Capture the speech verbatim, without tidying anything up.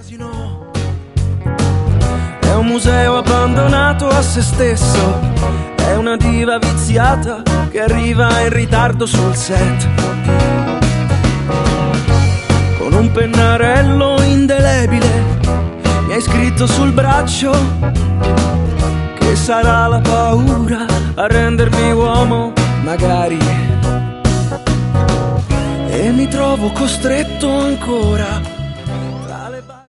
È un museo abbandonato a se stesso, è una diva viziata che arriva in ritardo sul set, con un pennarello indelebile mi hai scritto sul braccio che sarà la paura a rendermi uomo, magari. E mi trovo costretto ancora